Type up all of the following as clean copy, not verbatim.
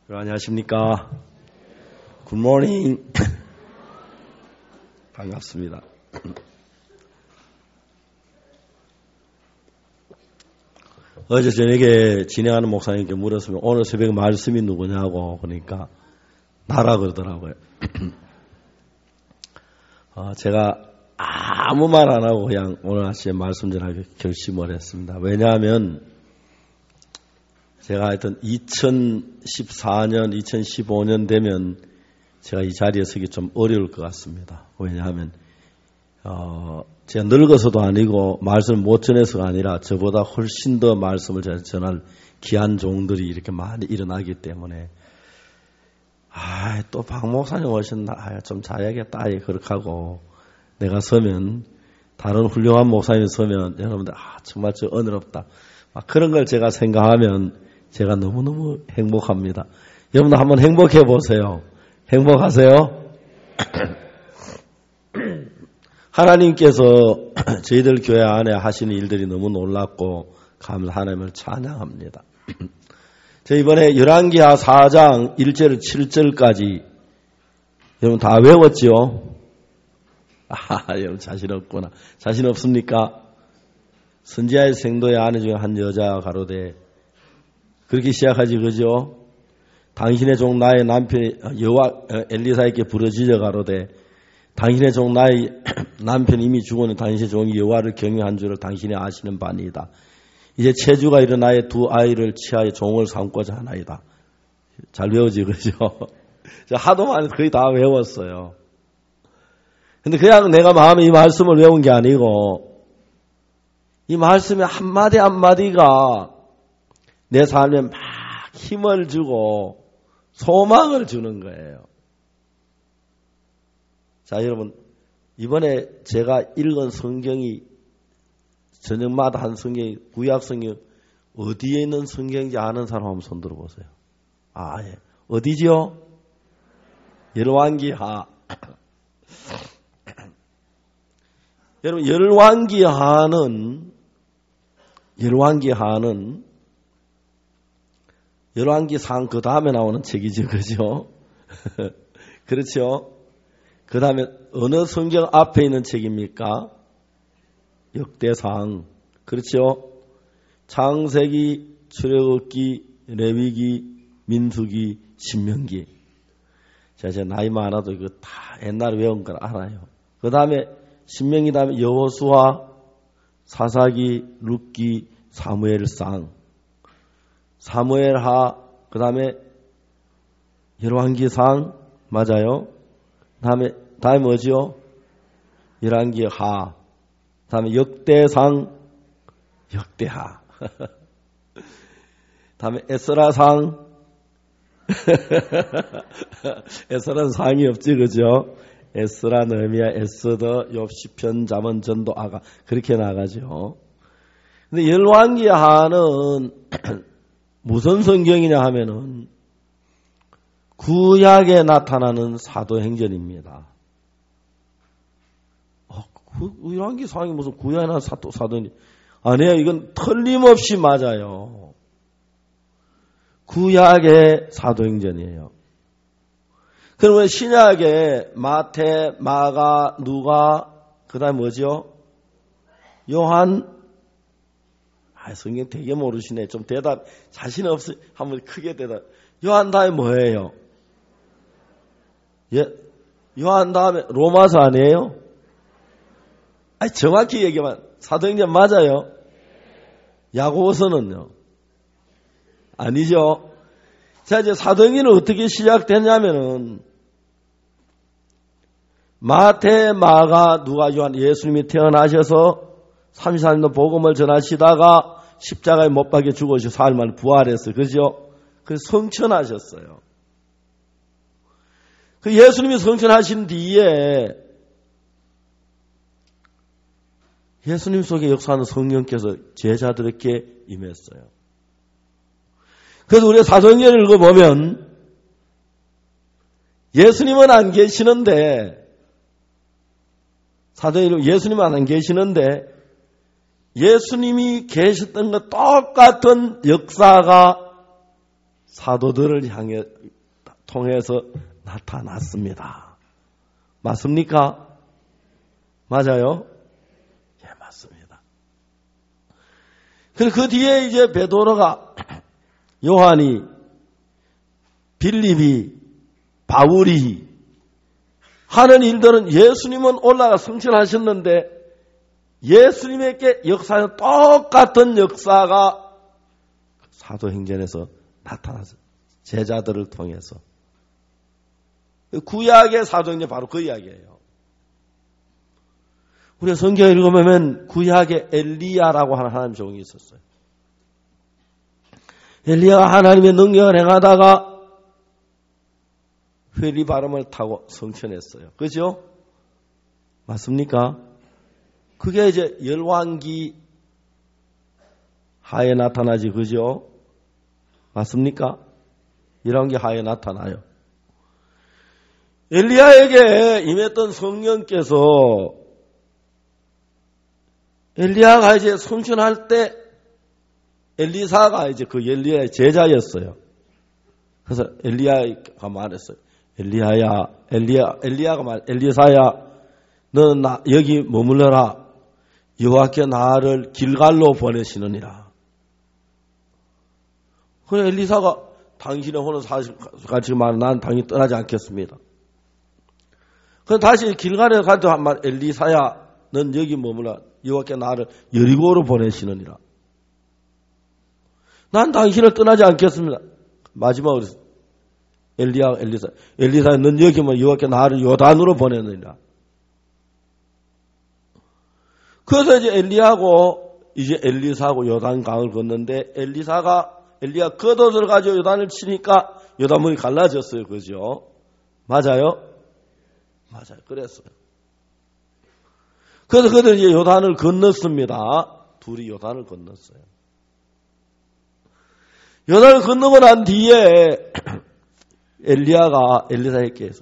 안녕하십니까. 굿모닝. 반갑습니다. 어제 저녁에 진행하는 목사님께 물었으면 오늘 새벽에 말씀이 누구냐고 그러니까 나라 그러더라고요. 제가 아무 말 안 하고 그냥 오늘 아침에 말씀 전하기로 결심을 했습니다. 왜냐하면 제가 하여튼 2014년, 2015년 되면 제가 이 자리에 서기 좀 어려울 것 같습니다. 왜냐하면 제가 늙어서도 아니고 말씀을 못 전해서가 아니라 저보다 훨씬 더 말씀을 전할 귀한 종들이 이렇게 많이 일어나기 때문에 또 박 목사님 오셨나 좀 자야겠다 그렇게 하고 내가 서면 다른 훌륭한 목사님이 서면 여러분들 정말 저 어느럽다 그런 걸 제가 생각하면 제가 너무너무 행복합니다. 여러분들 한번 행복해 보세요. 행복하세요? 하나님께서 저희들 교회 안에 하시는 일들이 너무 놀랍고 하나님을 찬양합니다. 저 이번에 열왕기하 4장 1절 7절까지 여러분 다 외웠죠? 여러분 자신 없구나. 자신 없습니까? 선지자의 생도의 아내 중에 한 여자가 가로되 그렇게 시작하지 그죠? 당신의 종 나의 남편이 여호와 엘리사에게 부르짖어 가로되 당신의 종 나의 남편이 이미 죽었는 당신의 종이 여호와를 경외한 줄을 당신이 아시는 바니이다. 이제 체주가 일어 나의 두 아이를 취하여 종을 삼고자 하나이다. 잘 외우지 그죠? 하도 많이 거의 다 외웠어요. 근데 그냥 내가 마음에 이 말씀을 외운 게 아니고 이 말씀의 한마디 한마디가 내 삶에 막 힘을 주고 소망을 주는 거예요. 자, 여러분, 이번에 제가 읽은 성경이 저녁마다 한 성경이 구약 성경 어디에 있는 성경인지 아는 사람 한번 손 들어보세요. 예. 어디죠? 열왕기하. 여러분, 열왕기상 그 다음에 나오는 책이죠. 그죠? 그렇죠? 그 다음에 어느 성경 앞에 있는 책입니까? 역대상. 그렇죠? 창세기, 출애굽기, 레위기, 민수기, 신명기. 제가 나이 많아도 이거 다 옛날에 외운 걸 알아요. 그 다음에 신명기 다음에 여호수아, 사사기, 룻기, 사무엘상. 사무엘하, 그 다음에 열왕기상, 맞아요? 다음에 뭐죠? 열왕기하, 다음에 역대상, 역대하. 다음에 에스라상, 에스라는 상이 없지, 그죠? 에스라, 느헤미야, 에스더, 욥, 시편, 잠언, 전도, 아가 그렇게 나가죠. 근데 열왕기하는 무슨 성경이냐 하면은 구약에 나타나는 사도행전입니다. 열왕기상이 무슨 구약에 나타나는 사도행전? 아니에요. 이건 틀림없이 맞아요. 구약의 사도행전이에요. 그러면 신약에 마태, 마가, 누가, 그 다음에 뭐죠? 요한. 성경 되게 모르시네. 좀 대답, 자신 없으, 한번 크게 대답. 요한 다음에 뭐예요? 요한 다음에 로마서 아니에요? 정확히 얘기하면 사도행전 맞아요? 야고보서는요? 아니죠? 자, 이제 사도행전은 어떻게 시작됐냐면은 마태, 마가, 누가, 요한, 예수님이 태어나셔서 33년 복음을 전하시다가 십자가에 못 박혀 죽으시고 4일 만에 부활했어요. 그죠? 그래서 성천하셨어요. 그 예수님이 성천하신 뒤에 예수님 속에 역사하는 성령께서 제자들에게 임했어요. 그래서 우리가 사도행전을 읽어보면 예수님은 안 계시는데 사도행전 예수님은 안 계시는데 예수님이 계셨던 것 똑같은 역사가 사도들을 통해서 나타났습니다. 맞습니까? 맞아요? 예, 맞습니다. 그리고 그 뒤에 이제 베드로가, 요한이, 빌립이, 바울이 하는 일들은 예수님은 올라가 성취하셨는데 예수님에게 역사는 똑같은 역사가 사도행전에서 나타났어요. 제자들을 통해서. 구약의 사도행전 바로 그 이야기예요. 우리가 성경을 읽으면 구약에 엘리야라고 하는 하나님 종이 있었어요. 엘리야가 하나님의 능력을 행하다가 회리 바람을 타고 성천했어요. 그죠? 맞습니까? 그게 이제 열왕기 하에 나타나지, 그죠? 맞습니까? 열왕기 하에 나타나요. 엘리야에게 임했던 성령께서 엘리야가 이제 성천할 때 엘리사가 이제 그 엘리야의 제자였어요. 그래서 엘리야가 말했어요. 엘리사야, 너는 여기 머물러라. 여호와께 나를 길갈로 보내시느니라. 그래 엘리사가 당신의 혼은 사실같지만 난 당연히 떠나지 않겠습니다. 그럼 다시 길갈에 갈 때 한 말, 엘리사야, 넌 여기 머물러. 여호와께 나를 여리고로 보내시느니라. 난 당신을 떠나지 않겠습니다. 마지막으로 엘리사야, 넌 여기 뭐 여호와께 나를 요단으로 보내느니라. 그래서 이제 엘리야하고 이제 엘리사하고 요단강을 걷는데 엘리야 겉옷을 가지고 요단을 치니까 요단물이 갈라졌어요. 그죠? 맞아요? 맞아요. 그랬어요. 그래서 그들은 이제 요단을 건넜습니다. 둘이 요단을 건넜어요. 요단을 건너고 난 뒤에 엘리야가 엘리사에게 했어요.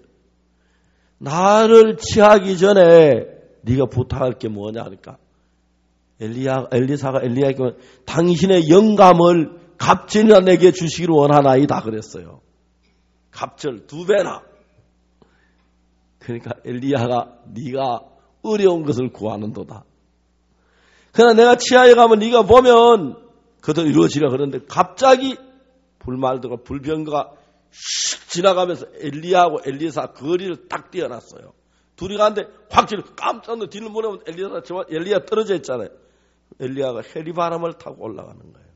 나를 취하기 전에 네가 부탁할 게 뭐냐 하니까 엘리사가 엘리야에게 당신의 영감을 갑절이나 내게 주시기를 원하나이다 그랬어요. 갑절 2배나. 그러니까 엘리야가 네가 어려운 것을 구하는도다. 그러나 내가 치하에 가면 네가 보면 그대로 이루어지라 그러는데 갑자기 불말들과 불병거가 슉 지나가면서 엘리야하고 엘리사 거리를 딱 띄어놨어요. 둘이 가는데 확 깜짝 놀라 뒤를 보내면 엘리야 떨어져 있잖아요. 엘리야가 해리바람을 타고 올라가는 거예요.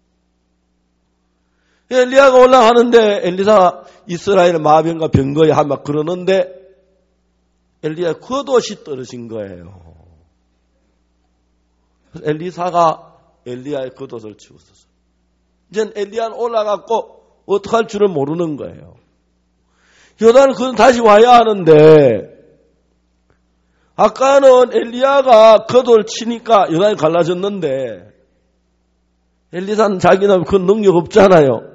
엘리야가 올라가는데 엘리사가 이스라엘 마병과 병거에 한막 그러는데 엘리야의 겉옷이 떨어진 거예요. 엘리사가 엘리야의 겉옷을 치웠었어요. 이제 엘리야는 올라갔고 어떻게 할 줄을 모르는 거예요. 요단은 그건 다시 와야 하는데 아까는 엘리야가 겉옷을 치니까 요단이 갈라졌는데 엘리사는 자기는 그 능력 없잖아요.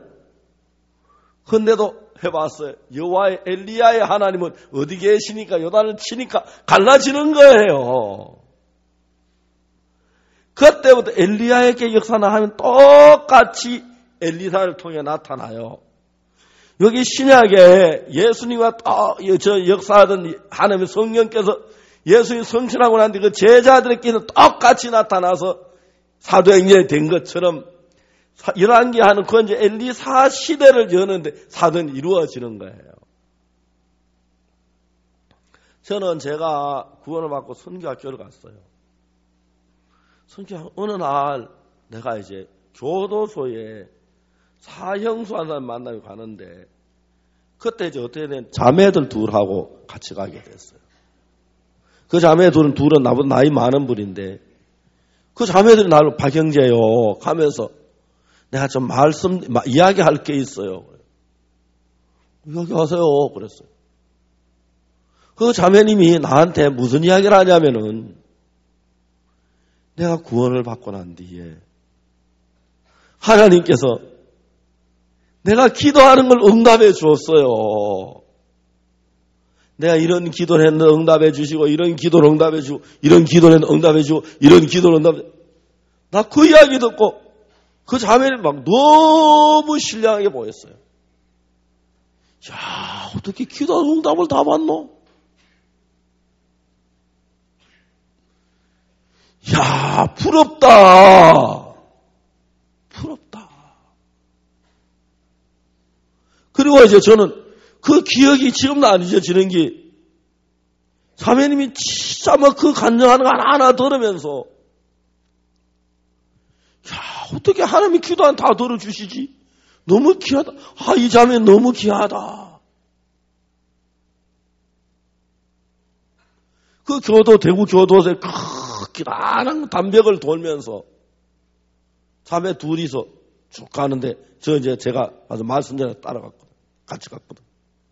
근데도 해봤어요. 여호와의 엘리야의 하나님은 어디 계시니까 요단을 치니까 갈라지는 거예요. 그때부터 엘리야에게 역사나 하면 똑같이 엘리사를 통해 나타나요. 여기 신약에 예수님과 역사하던 하나님의 성령께서 예수님 성천하고 난 뒤 그 제자들에게는 똑같이 나타나서 사도행전이 된 것처럼 열왕기 하는 그건 이제 엘리사 시대를 여는데 사도는 이루어지는 거예요. 저는 제가 구원을 받고 선교학교를 갔어요. 어느 날 내가 이제 교도소에 사형수 하나 만나러 가는데 그때 이제 어떻게 된 자매들 둘하고 같이 가게 됐어요. 그 자매 둘은 나보다 나이 많은 분인데 그 자매들이 나를 박영재요 하면서 내가 좀 이야기할 게 있어요. 여기 와서요 그랬어요. 그 자매님이 나한테 무슨 이야기를 하냐면은 내가 구원을 받고 난 뒤에 하나님께서 내가 기도하는 걸 응답해 주었어요. 내가 이런 기도를 했는데 응답해 주시고 이런 기도를 응답해 주고 이런 기도를 했는데 응답해 주고 이런 기도를 응답해 주고 나 그 이야기 듣고 그 자매는 막 너무 신령하게 보였어요. 야, 어떻게 기도 응답을 다 받노? 야, 부럽다. 부럽다. 그리고 이제 저는 그 기억이 지금도 안 잊어지는 게 자매님이 진짜 막 그 간증하는 거 하나 들으면서 야, 어떻게 하나님이 기도 안 다 들어주시지? 너무 귀하다. 아, 이 자매 너무 귀하다. 그 교도, 대구 교도소에 기다란 담벽을 돌면서 자매 둘이서 쭉 가는데 저 이제 제가 아주 말씀드려 따라갔거든. 같이 갔거든.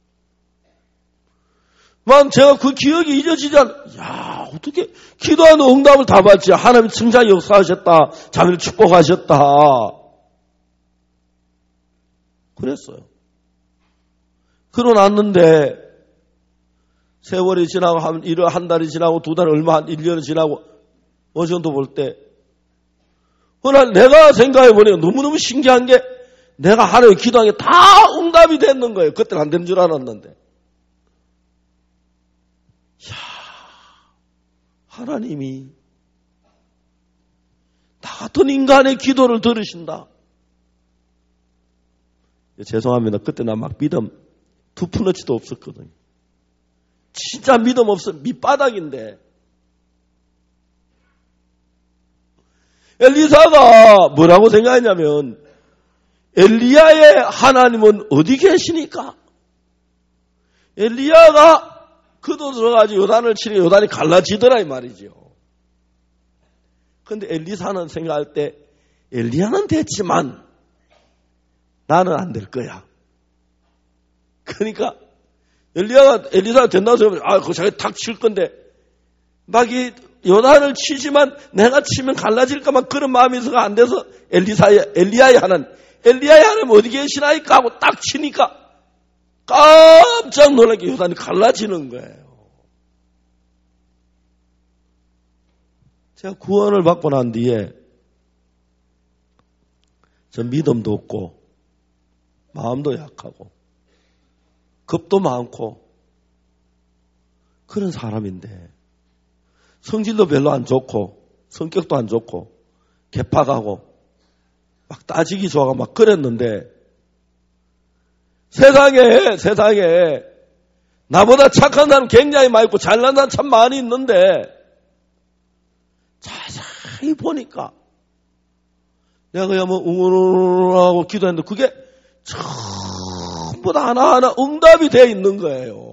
만 제가 그 기억이 잊어지지 않아. 야, 어떻게 기도하는 응답을 다 받지? 하나님 승자 역사하셨다. 자매를 축복하셨다. 그랬어요. 그러고 났는데 세월이 지나고 한 달이 지나고 두 달 얼마 한 1년이 지나고 어느 정도 볼 때 그날 내가 생각해 보니까 너무너무 신기한 게 내가 하나님 기도한 게 다 응답이 됐는 거예요. 그때는 안 되는 줄 알았는데. 이야, 하나님이 나 같은 인간의 기도를 들으신다. 죄송합니다. 그때 나 막 믿음 두 푼어치도 없었거든요. 진짜 믿음 없어. 밑바닥인데. 엘리사가 뭐라고 생각했냐면 엘리야의 하나님은 어디 계시니까? 엘리야가 그도 들어가지고 요단을 치니 요단이 갈라지더라 이 말이죠. 그런데 엘리사는 생각할 때 엘리야는 됐지만 나는 안 될 거야. 그러니까 엘리사가 된다고 생각하면 그거 자기 탁 칠 건데 막 이 요단을 치지만 내가 치면 갈라질까만 그런 마음이 있어가 안 돼서 엘리야의 하나님 어디 계시나이까 하고 딱 치니까 깜짝 놀라게 요단이 갈라지는 거예요. 제가 구원을 받고 난 뒤에 저 믿음도 없고 마음도 약하고 겁도 많고 그런 사람인데 성질도 별로 안 좋고 성격도 안 좋고 개팍하고 막 따지기 좋아하고 막 그랬는데 세상에 나보다 착한 사람 굉장히 많이 있고 잘난 사람 참 많이 있는데 자세히 보니까 내가 그냥 뭐 응원하고 기도했는데 그게 전부 다 하나하나 응답이 되어 있는 거예요.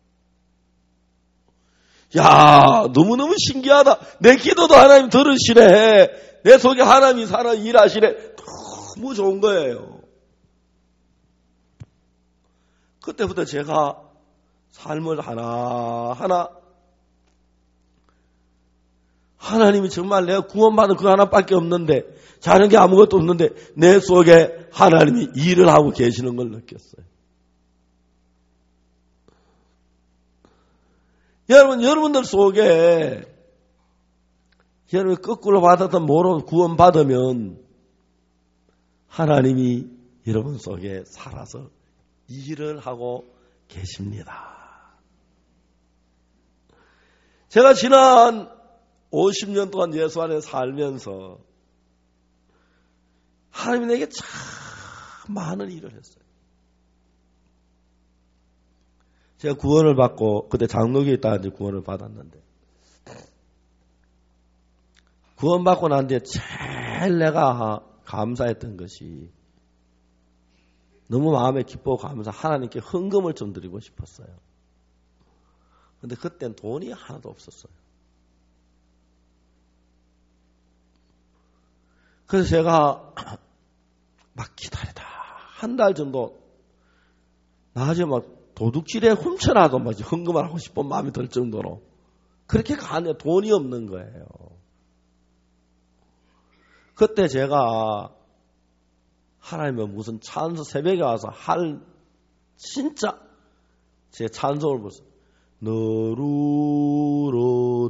야, 너무너무 신기하다. 내 기도도 하나님 들으시네. 내 속에 하나님이 살아 일하시네. 너무 좋은 거예요. 그때부터 제가 삶을 하나하나 하나님이 정말 내가 구원받은 그 하나밖에 없는데 다른 게 아무것도 없는데 내 속에 하나님이 일을 하고 계시는 걸 느꼈어요. 여러분들 속에 여러분이 거꾸로 받았던 뭐로 구원받으면 하나님이 여러분 속에 살아서 일을 하고 계십니다. 제가 지난 50년 동안 예수 안에 살면서 하나님이 내게 참 많은 일을 했어요. 제가 구원을 받고 그때 장로교에 있다가 이제 구원을 받았는데 구원받고 난 뒤에 제일 내가 감사했던 것이 너무 마음에 기쁘고 감사 하나님께 헌금을 좀 드리고 싶었어요. 그런데 그땐 돈이 하나도 없었어요. 그래서 제가 막 기다리다 한 달 정도 나중에 막 도둑질에 훔쳐나도 막 헌금을 하고 싶은 마음이 들 정도로 그렇게 가네 돈이 없는 거예요. 그때 제가 하나님의 무슨 찬송 새벽에 와서 진짜 제 찬송을 보세요.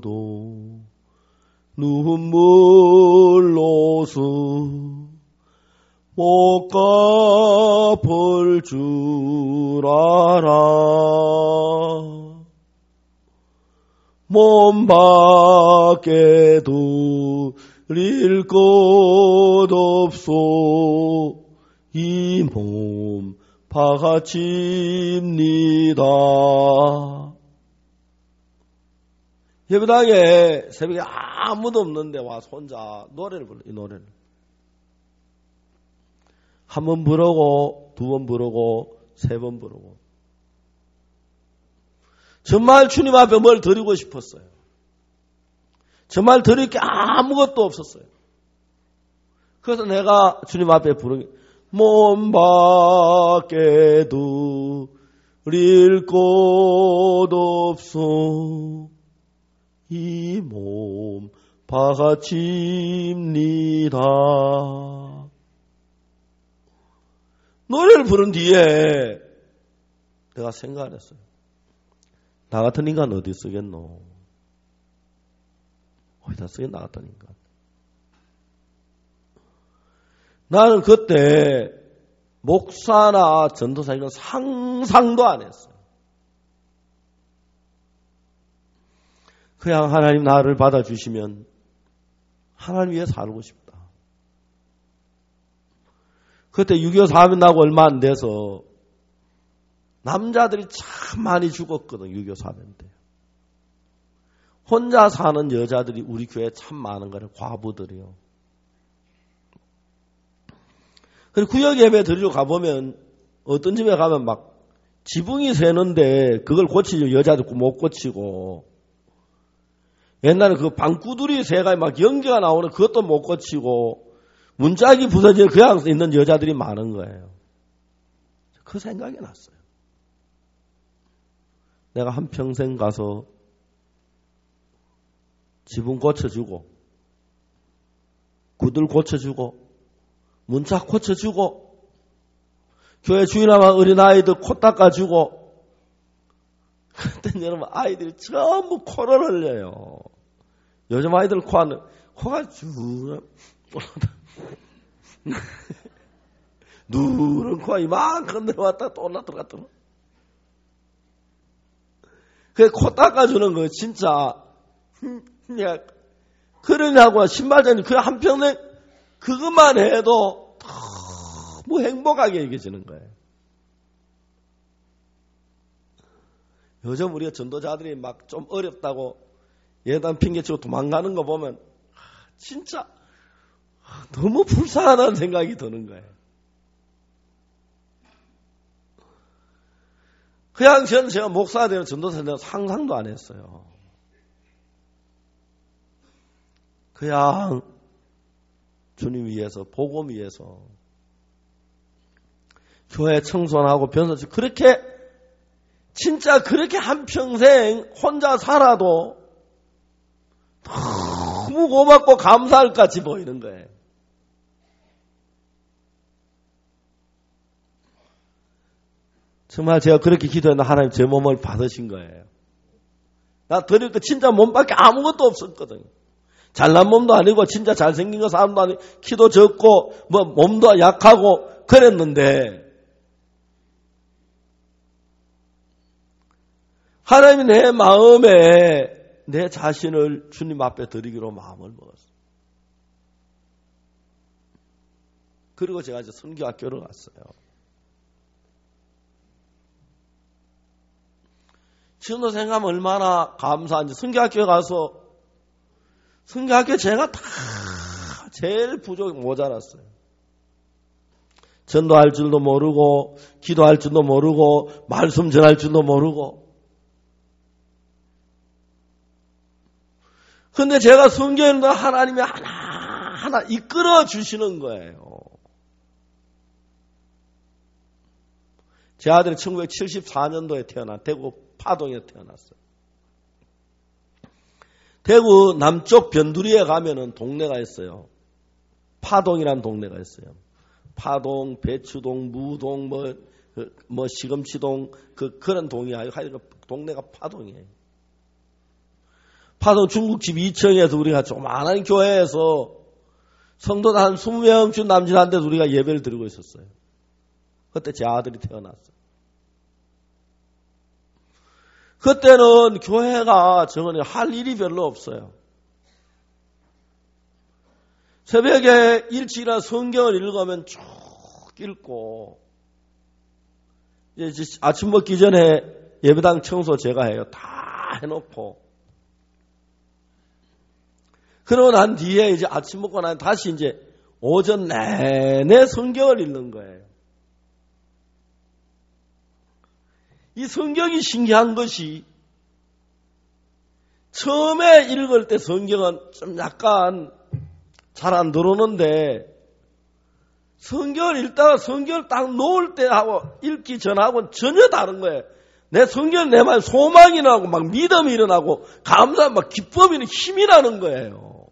너루로도 눈물로서 못 갚을 줄 알아. 몸 밖에 두릴 것 없소. 이 몸 바가집니다. 예배당에 새벽에 아무도 없는데 와서 혼자 노래를 불러. 이 노래를 한 번 부르고 두 번 부르고 세 번 부르고 정말 주님 앞에 뭘 드리고 싶었어요. 정말 드릴 게 아무것도 없었어요. 그래서 내가 주님 앞에 부른 게 몸 밖에 두릴 곳 없소. 이 몸 바가집니다. 노래를 부른 뒤에 내가 생각을 했어요. 나 같은 인간 어디 쓰겠노? 어디다 쓰겠 나 같은 인간. 나는 그때 목사나 전도사 이런 상상도 안 했어요. 그냥 하나님 나를 받아주시면 하나님 위해 살고 싶다. 그때 6.25 사변 나고 얼마 안 돼서 남자들이 참 많이 죽었거든. 6.25 사변 때. 혼자 사는 여자들이 우리 교회에 참 많은 거예요. 과부들이요. 그리고 구역 예배 드리러 가보면 어떤 집에 가면 막 지붕이 새는데 그걸 고치죠. 여자들 못 고치고. 옛날에 그 방구들이 새가 막 연기가 나오는 그것도 못 고치고 문짝이 부서지는 그냥 있는 여자들이 많은 거예요. 그 생각이 났어요. 내가 한평생 가서 지붕 고쳐주고 구들 고쳐주고 문짝 고쳐주고 교회 주일하면 어린아이들 코 닦아주고 그때 여러분 아이들이 전부 코를 흘려요. 요즘 아이들 코가 쭉 누런 코가 이만큼 내려왔다 또 올라 들어갔더라. 그 코 닦아주는 거 진짜 그러냐고 신발장이 그 한평생 그것만 해도 너무 행복하게 여겨지는 거예요. 요즘 우리가 전도자들이 막 좀 어렵다고 예단 핑계치고 도망가는 거 보면 진짜 너무 불쌍하다는 생각이 드는 거예요. 그냥 제가 목사가 되는 전도사 되는 상상도 안 했어요. 그냥 주님 위해서 복음 위해서 교회 청소하고 변호사 그렇게 진짜 그렇게 한평생 혼자 살아도 너무 고맙고 감사할 것 같이 보이는 거예요. 정말 제가 그렇게 기도했는데 하나님 제 몸을 받으신 거예요. 나 드릴 거 진짜 몸밖에 아무것도 없었거든요. 잘난 몸도 아니고 진짜 잘생긴 거 사람도 아니고 키도 적고 뭐 몸도 약하고 그랬는데 하나님이 내 마음에 내 자신을 주님 앞에 드리기로 마음을 먹었어요. 그리고 제가 이제 선교학교를 갔어요. 지금도 생각하면 얼마나 감사한지. 선교학교에 가서 선교학교 제가 다 제일 부족 모자랐어요. 전도할 줄도 모르고 기도할 줄도 모르고 말씀 전할 줄도 모르고. 근데 제가 선교했는데 하나님이 하나하나 이끌어 주시는 거예요. 제 아들이 1974년도에 태어나 대구 파동에 태어났어요. 대구 남쪽 변두리에 가면은 동네가 있어요. 파동이라는 동네가 있어요. 파동, 배추동, 무동, 뭐 시금치동 그런 동이야. 동네가 파동이에요. 파동 중국집 2층에서 우리가 조그마한 교회에서 성도들 한 20명쯤 남짓한데도 우리가 예배를 드리고 있었어요. 그때 제 아들이 태어났어요. 그때는 교회가 정말 할 일이 별로 없어요. 새벽에 일찍 일어나 성경을 읽으면 쭉 읽고, 이제 아침 먹기 전에 예배당 청소 제가 해요. 다 해놓고. 그러고 난 뒤에 이제 아침 먹고 난 다시 이제 오전 내내 성경을 읽는 거예요. 이 성경이 신기한 것이 처음에 읽을 때 성경은 좀 약간 잘 안 들어오는데 성경을 읽다가 성경을 딱 놓을 때 하고 읽기 전하고는 전혀 다른 거예요. 내 성경 내 말 소망이 나고 막 믿음이 일어나고 감사 막 기쁨이 힘이 나는 거예요.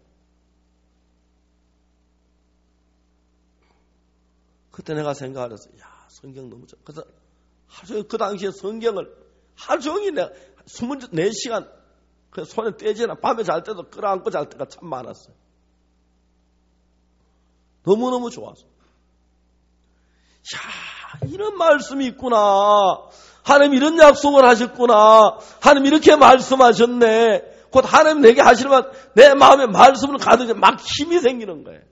그때 내가 생각을 했어. 야, 성경 너무 좋아. 그래서 하루 종일 그 당시에 성경을 하루 종일 내가 24시간 그 손에 떼지나 밤에 잘 때도 끌어안고 잘 때가 참 많았어요. 너무너무 좋아서. 야, 이런 말씀이 있구나. 하나님 이런 약속을 하셨구나. 하나님 이렇게 말씀하셨네. 곧 하나님 내게 하시면 내 마음에 말씀을 가득 막 힘이 생기는 거예요.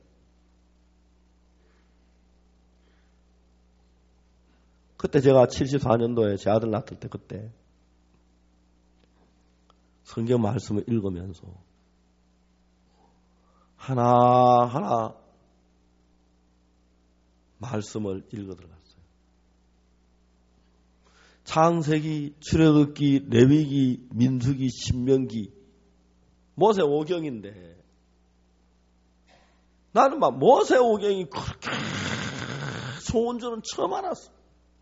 그때 제가 74년도에 제 아들 낳을 때 그때 성경 말씀을 읽으면서 하나하나 말씀을 읽어 들어갔어요. 창세기, 출애굽기, 레위기, 민수기, 신명기, 모세 오경인데 나는 막 모세 오경이 그렇게 좋은 줄은 처음 알았어.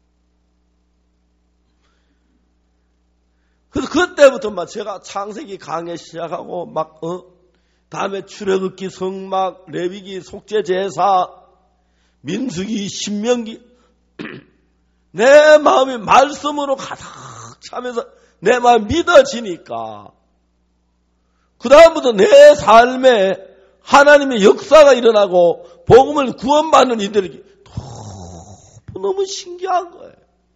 그래서 그때부터 막 제가 창세기 강의 시작하고 막 다음에 출애굽기, 성막, 레위기, 속죄 제사, 민수기, 신명기 내 마음이 말씀으로 가득 차면서 내 마음이 믿어지니까 그 다음부터 내 삶에 하나님의 역사가 일어나고 복음을 구원받는 이들에게 너무 신기한 거예요.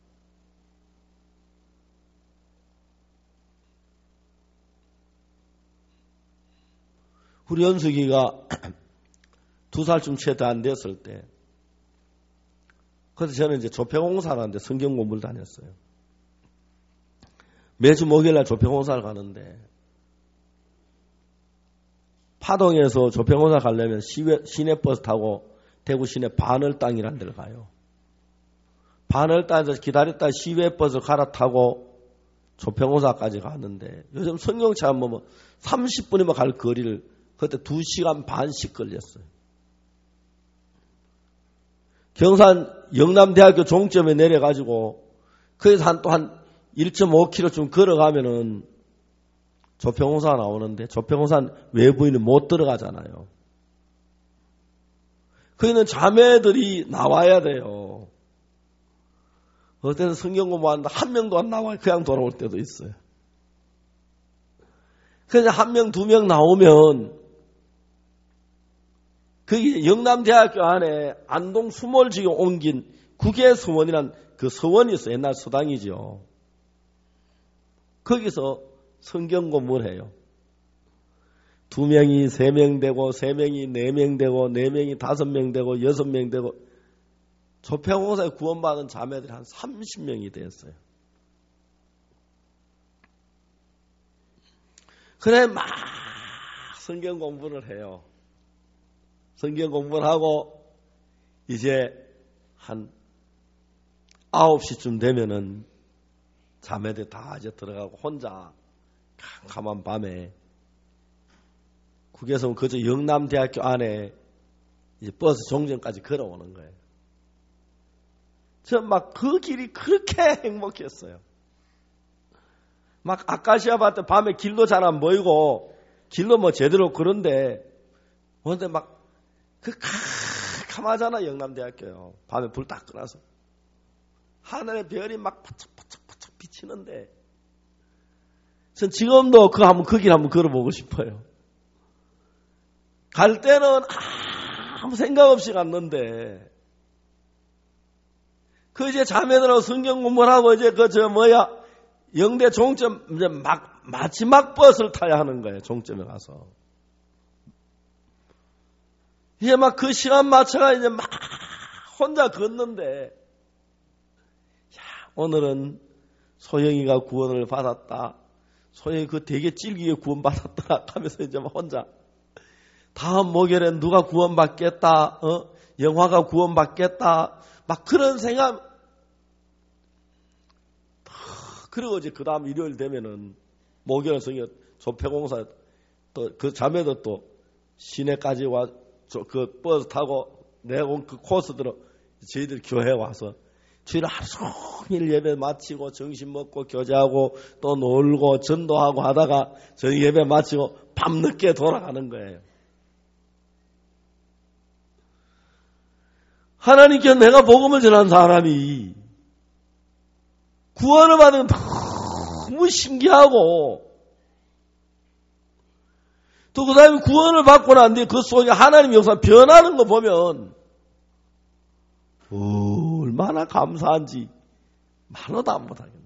우리 연숙이가 2살쯤 채 안 됐을 때 그래서 저는 이제 조폐공사를 하는데 성경 공부를 다녔어요. 매주 목요일날 조폐공사를 가는데 파동에서 조폐공사 가려면 시내버스 타고 대구 시내 반월당이라는 데를 가요. 반월당에서 기다렸다 시외버스 갈아타고 조폐공사까지 갔는데 요즘 성경차 보면 30분이면 갈 거리를 그때 2시간 반씩 걸렸어요. 경산 영남대학교 종점에 내려가지고 거기서 또 한 1.5km쯤 걸어가면은 조평공사 나오는데 조평공사는 외부인은 못 들어가잖아요. 거기는 자매들이 나와야 돼요. 어떨 때는 성경 공부하는데 한 명도 안 나와요. 그냥 돌아올 때도 있어요. 그래서 한 명, 2명 나오면 거기 영남대학교 안에 안동 수몰지에 옮긴 국외서원이란 그 서원이 있어요. 옛날 서당이죠. 거기서 성경 공부를 해요. 2명이 3명 되고 3명이 4명 되고 4명이 5명 되고 6명 되고 조폐공사에 구원받은 자매들이 한 30명이 되었어요. 그래 막 성경 공부를 해요. 성경 공부를 하고 이제 한 9시쯤 되면은 자매들 다 이제 들어가고 혼자 캄캄한 밤에 국에서 그저 영남대학교 안에 이제 버스 종점까지 걸어오는 거예요. 저 막 그 길이 그렇게 행복했어요. 막 아카시아 밭에 밤에 길도 잘 안 보이고 길도 뭐 제대로 그런데 근데 막 그 캄캄하잖아 영남대학교요. 밤에 불 딱 꺼놔서 하늘의 별이 막 바짝바짝 비치는데 전 지금도 그 길 한번 걸어보고 싶어요. 갈 때는 아무 생각 없이 갔는데, 그 이제 자매들하고 성경 공부를 하고 이제 영대 종점, 이제 마지막 버스를 타야 하는 거예요. 종점에 가서. 이제 막 그 시간 맞춰가 이제 막 혼자 걷는데, 야, 오늘은 소영이가 구원을 받았다. 소영이 그 되게 찔기게 구원받았더라 하면서 이제 막 혼자. 다음 목요일엔 누가 구원받겠다. 영화가 구원받겠다. 막 그런 생각. 그리고 이제 그 다음 일요일 되면은 목요일 성경 조폐공사 또 그 자매도 또 시내까지 와 그 버스 타고 내온 그 코스대로 저희들 교회 와서 주일 하루 종일 예배 마치고 점심 먹고 교제하고 또 놀고 전도하고 하다가 저희 예배 마치고 밤늦게 돌아가는 거예요. 하나님께 내가 복음을 전한 사람이 구원을 받으면 너무 신기하고, 또 그 다음에 구원을 받고 난 뒤에 그 속에 하나님의 역사 변하는 거 보면 얼마나 감사한지 말로도 안 못하겠네.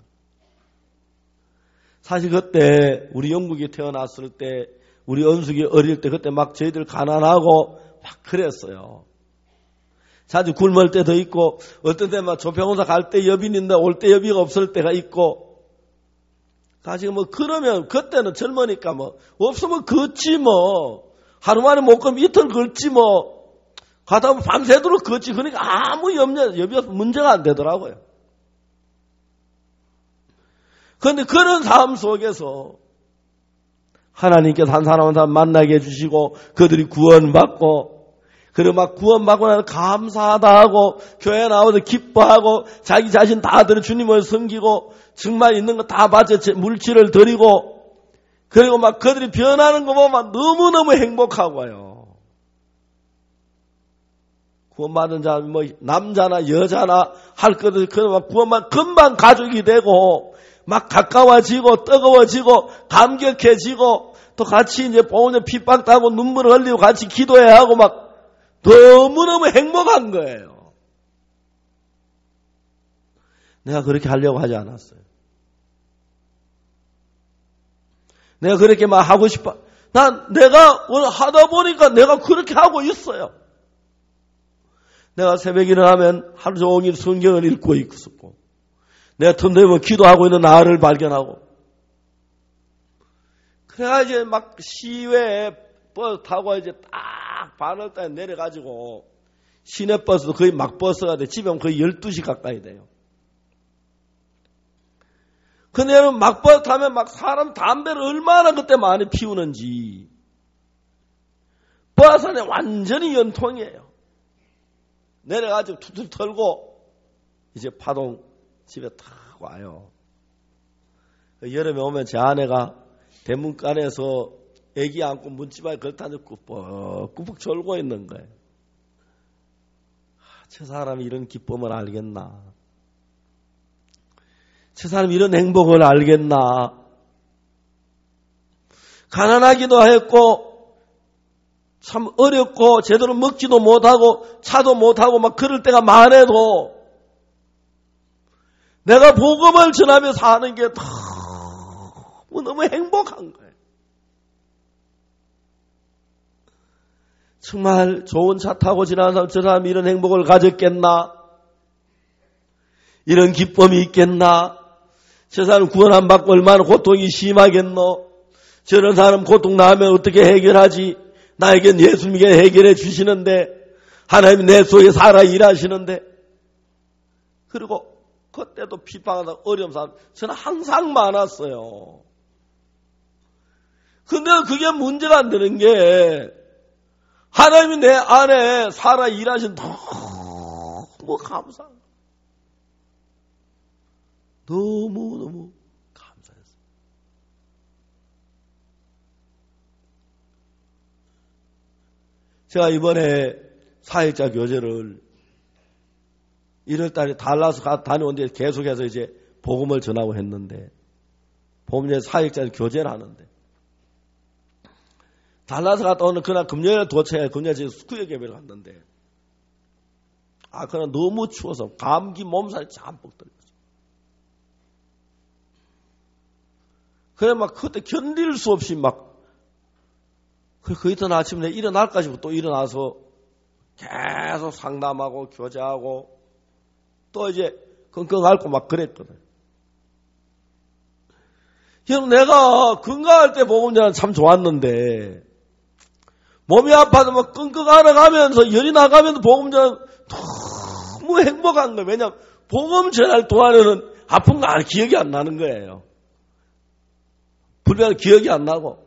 사실 그때 우리 영국에 태어났을 때, 우리 은숙이 어릴 때 그때 막 저희들 가난하고 막 그랬어요. 자주 굶을 때도 있고, 어떤 때 막 조평원사 갈 때 여비인데 올 때 여비가 없을 때가 있고, 사실 뭐 그러면 그때는 젊으니까 뭐 없으면 걷지 뭐, 하루 만에 못 가면 이틀 걷지 뭐, 가다 보면 밤새도록 걷지. 그러니까 아무 여비 없으면 문제가 안 되더라고요. 그런데 그런 삶 속에서 하나님께서 한 사람 한 사람 만나게 해주시고 그들이 구원받고, 그리고 막 구원받고 나서 감사하다 하고 교회 나와서 기뻐하고 자기 자신 다 들어 주님을 섬기고 정말 있는 거 다 바쳐 물질을 드리고, 그리고 막 그들이 변하는 거 보면 너무너무 행복하고요. 구원받은 자는 뭐 남자나 여자나 할 것을 막 구원만 금방 가족이 되고 막 가까워지고 뜨거워지고 감격해지고, 또 같이 이제 보험에 핍박당하고 눈물을 흘리고 같이 기도해야 하고 막 너무너무 행복한 거예요. 내가 그렇게 하려고 하지 않았어요. 내가 그렇게 막 하고 싶어. 내가 오늘 하다 보니까 내가 그렇게 하고 있어요. 내가 새벽에 일어나면 하루 종일 성경을 읽고 있었고, 내가 틈되면 기도하고 있는 나를 발견하고, 그래가 이제 막 시외에 버스 타고 이제 딱 반월달에 내려가지고 시내버스도 거의 막버스가 돼. 집에 오면 거의 12시 가까이 돼요. 근데 여러분 막버스 타면 막 사람 담배를 얼마나 그때 많이 피우는지. 버스 안에 완전히 연통이에요. 내려가지고 툭툭 털고 이제 파동 집에 탁 와요. 여름에 오면 제 아내가 대문간에서 애기 안고 문지방에 걸타서 꾸벅꾸벅 졸고 있는 거예요. 저 사람이 이런 기쁨을 알겠나? 저 사람이 이런 행복을 알겠나? 가난하기도 했고 참 어렵고 제대로 먹지도 못하고 차도 못하고 막 그럴 때가 많아도 내가 복음을 전하며 사는 게 너무 행복한 거예요. 정말 좋은 차 타고 지나는 사람, 저 사람이 이런 행복을 가졌겠나? 이런 기쁨이 있겠나? 저 사람 구원 안 받고 얼마나 고통이 심하겠노? 저런 사람 고통 나면 어떻게 해결하지? 나에겐 예수님이 해결해 주시는데, 하나님이 내 속에 살아 일하시는데. 그리고 그때도 비판하다 어려운 사람 저는 항상 많았어요. 근데 그게 문제가 안 되는 게, 하나님이 내 안에 살아 일하신 너무 감사한 거예요. 너무너무 감사했어요. 제가 이번에 사역자 교제를 1월달에 달라스 다녀온데 계속해서 이제 복음을 전하고 했는데, 복음제 사역자 교제를 하는데, 달라서 갔다 오는 그날 금요일에 도착해. 금요일에 제가 스쿠에 예배를 갔는데 그날 너무 추워서 감기 몸살이 잠뻑 들렸어. 그래 막 그때 견딜 수 없이 그 이튿날 아침에 일어날까지 또 일어나서 계속 상담하고 교제하고 또 이제 끙끙 앓고 막 그랬거든. 형 내가 건강할 때 복음 전하는 참 좋았는데 몸이 아파도 막 끙끙 앓아가면서 열이 나가면서 복음 전하는 너무 행복한 거예요. 왜냐하면 복음 전할 동안에는 아픈 거 기억이 안 나는 거예요. 불변은 기억이 안 나고.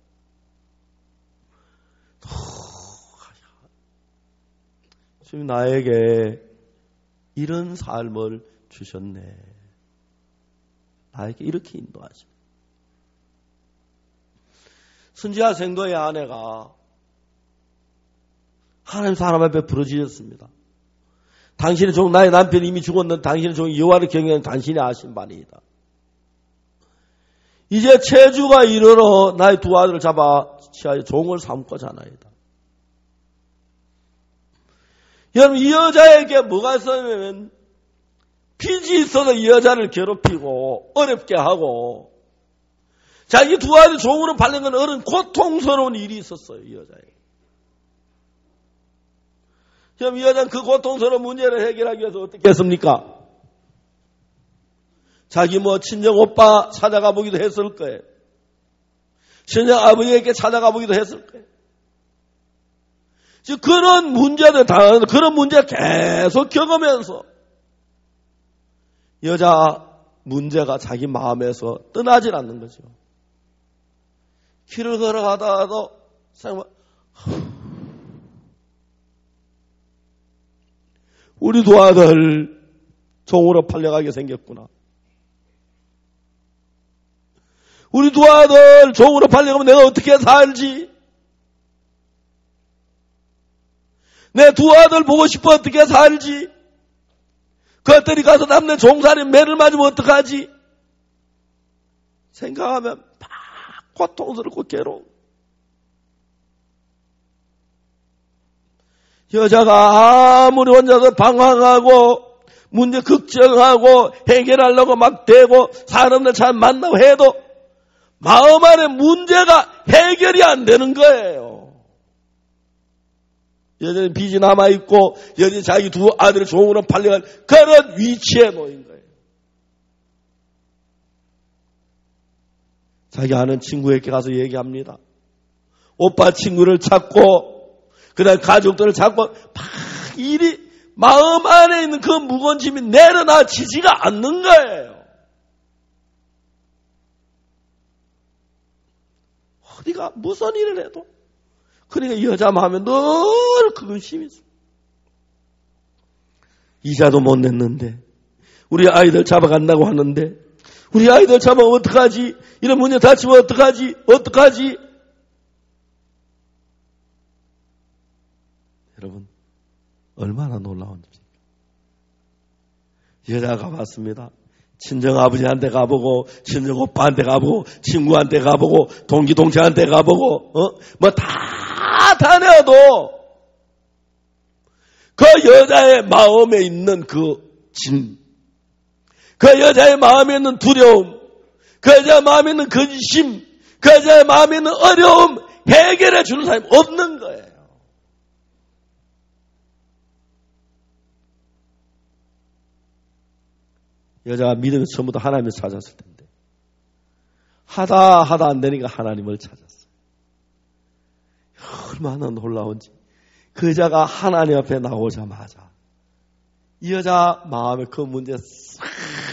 주님 나에게 이런 삶을 주셨네. 나에게 이렇게 인도하시네. 순지와 생도의 아내가 하나님 사람 앞에 부르짖었습니다. 당신의 종 나의 남편이 이미 죽었는데 당신의 종이 여호와를 경외하는 당신이 아신 바니이다. 이제 체주가 이르러 나의 두 아들을 잡아 취하여 종을 삼고자 하나이다. 여러분 이 여자에게 뭐가 있었냐면 빚이 있어서 이 여자를 괴롭히고 어렵게 하고 자기 두 아들 종으로 팔린 건 어른 고통스러운 일이 있었어요. 이 여자에게. 그럼 이 여자는 그 고통스러운 문제를 해결하기 위해서 어떻게 했습니까? 자기 친정 오빠 찾아가 보기도 했을 거예요. 친정 아버지에게 찾아가 보기도 했을 거예요. 즉 그런 문제들 당하는 그런 문제 계속 겪으면서 여자 문제가 자기 마음에서 떠나질 않는 거죠. 길을 걸어가다가도 우리 두 아들 종으로 팔려가게 생겼구나. 우리 두 아들 종으로 팔려가면 내가 어떻게 살지? 내 두 아들 보고 싶어 어떻게 살지? 그것들이 가서 남네 종살이 매를 맞으면 어떡하지? 생각하면 막 고통스럽고 괴로워. 여자가 아무리 혼자서 방황하고 문제 걱정하고 해결하려고 막 대고 사람들 잘 만나고 해도 마음 안에 문제가 해결이 안 되는 거예요. 여전히 빚이 남아있고 여전히 자기 두 아들을 종으로 팔려간 그런 위치에 놓인 거예요. 자기 아는 친구에게 가서 얘기합니다. 오빠 친구를 찾고 그다음 가족들을 찾고 막 일이 마음 안에 있는 그 무거운 짐이 내려놔지지가 않는 거예요. 어디가 무슨 일을 해도 그러니까 여자 마음에 늘 그건 심이 있어. 이자도 못 냈는데 우리 아이들 잡아간다고 하는데 우리 아이들 잡아면 어떡하지? 이런 문제 다치면 어떡하지? 여러분 얼마나 놀라운 일입니까? 여자가 봤습니다. 친정 아버지한테 가보고 친정 오빠한테 가보고 친구한테 가보고 동기 동생한테 가보고 다 다녀도 그 여자의 마음에 있는 그 짐, 그 여자의 마음에 있는 두려움, 그 여자의 마음에 있는 근심, 그 여자의 마음에 있는 어려움 해결해 주는 사람이 없는 거예요. 여자가 믿음이 처음부터 하나님을 찾았을 텐데 하다 안 되니까 하나님을 찾았어요. 얼마나 놀라운지. 그 여자가 하나님 앞에 나오자마자 이 여자 마음에 그 문제 싹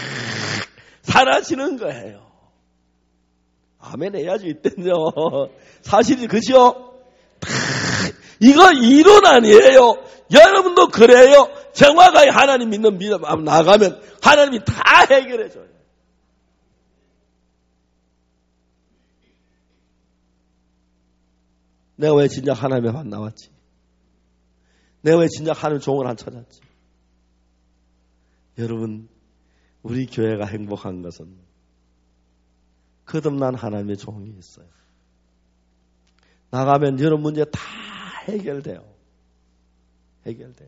사라지는 거예요. 아멘 해야지 이때는요. 사실이 그죠? 이거 이론 아니에요. 여러분도 그래요. 정확하게 하나님 믿는 믿음 나가면 하나님이 다 해결해줘요. 내가 왜 진작 하나님의 만 나왔지? 내가 왜 진작 하나님 종을 안 찾았지? 여러분, 우리 교회가 행복한 것은 거듭난 하나님의 종이 있어요. 나가면 이런 문제 다 해결돼요. 해결돼요.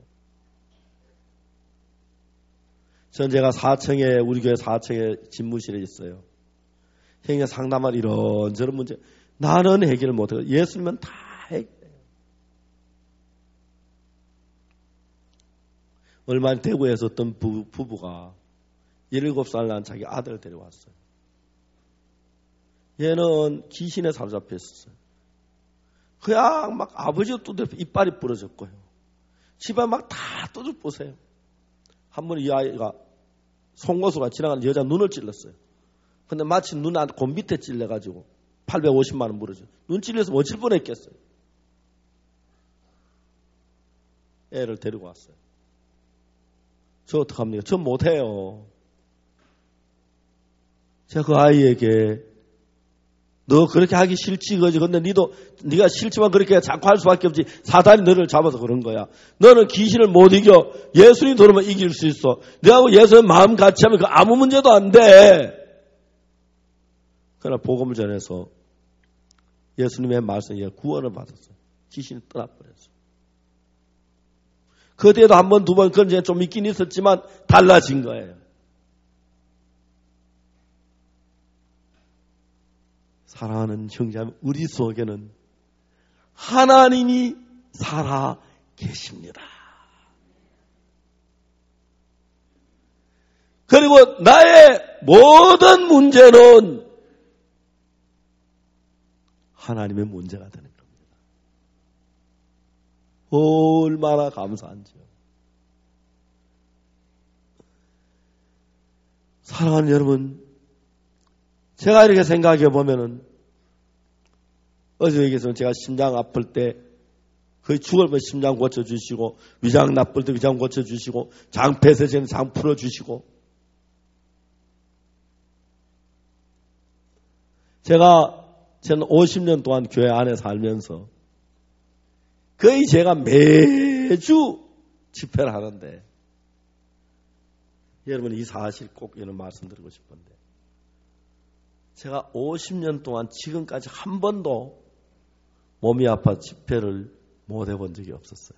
전 제가 우리 교회 4층에 집무실에 있어요. 형님 상담할 이런저런 문제 나는 해결 못해요. 예수님은 다 해결해요. 얼마 전 대구에서 어떤 부부가 17살 난 자기 아들을 데려왔어요. 얘는 귀신에 사로잡혀 있었어요. 그냥 막 아버지가 두드려 이빨이 부러졌고요. 집안 막 다 두드려 보세요. 한 번 이 아이가 송곳으로 지나가는 여자 눈을 찔렀어요. 근데 마치 눈한테 곰 밑에 찔려가지고 850만 원 물어줘. 눈 찔려서 어쩔 뻔했겠어요. 애를 데리고 왔어요. 저 어떡합니까? 저 못해요. 제가 그 아이에게 너 그렇게 하기 싫지 그지? 근데 네가 싫지만 그렇게 자꾸 할 수밖에 없지. 사단이 너를 잡아서 그런 거야. 너는 귀신을 못 이겨. 예수님 도르면 이길 수 있어. 너하고 예수님 마음 같이 하면 그 아무 문제도 안 돼. 그러나 복음을 전해서 예수님의 말씀에 구원을 받았어요. 귀신이 떠나버렸어요. 그때도 한 번, 두 번 그런 게 좀 있긴 있었지만 달라진 거예요. 사랑하는 형제자매, 우리 속에는 하나님이 살아 계십니다. 그리고 나의 모든 문제는 하나님의 문제가 되는 겁니다. 얼마나 감사한지요. 사랑하는 여러분, 제가 이렇게 생각해 보면은 어제 얘기해서 제가 심장 아플 때 거의 죽을 뻔 심장 고쳐주시고 위장 나쁠 때 위장 고쳐주시고 장 폐쇄되는 장 풀어주시고 저는 50년 동안 교회 안에 살면서 거의 제가 매주 집회를 하는데 여러분 이 사실 꼭 이런 말씀 드리고 싶은데 제가 50년 동안 지금까지 한 번도 몸이 아파 집회를 못 해본 적이 없었어요.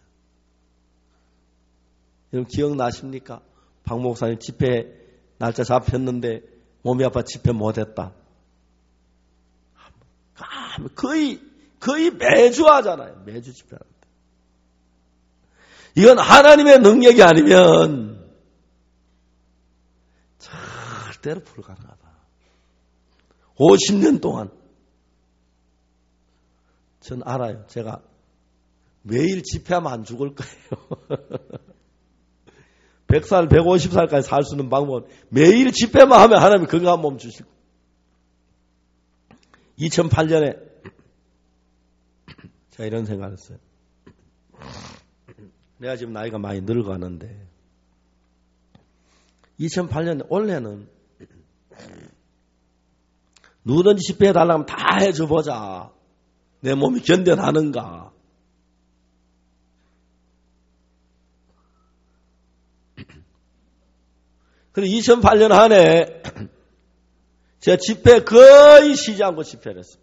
여러분 기억나십니까? 박 목사님 집회 날짜 잡혔는데 몸이 아파 집회 못 했다. 거의 매주 하잖아요. 매주 집회하는데. 이건 하나님의 능력이 아니면 절대로 불가능하다. 50년 동안 전 알아요. 제가 매일 집회하면 안 죽을 거예요. 100살, 150살까지 살 수 있는 방법은 매일 집회만 하면 하나님이 건강한 몸 주시고 2008년에 제가 이런 생각을 했어요. 내가 지금 나이가 많이 늙어가는데 2008년에 올해는 누구든지 집회해달라면 다 해줘보자. 내 몸이 견뎌나는가. 그리고 2008년 한 해 제가 집회 거의 쉬지 않고 집회를 했어요.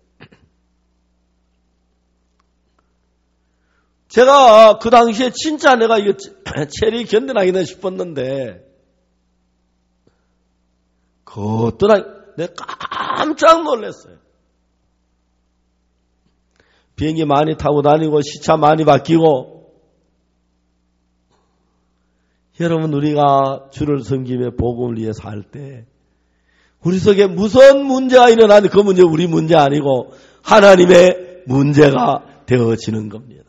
제가 그 당시에 진짜 내가 이거 체력이 견뎌나겠나 싶었는데 내가 깜짝 놀랐어요. 비행기 많이 타고 다니고 시차 많이 바뀌고 여러분 우리가 주를 섬기며 복음을 위해서 할 때 우리 속에 무슨 문제가 일어나는데 그 문제 우리 문제 아니고 하나님의 문제가 되어지는 겁니다.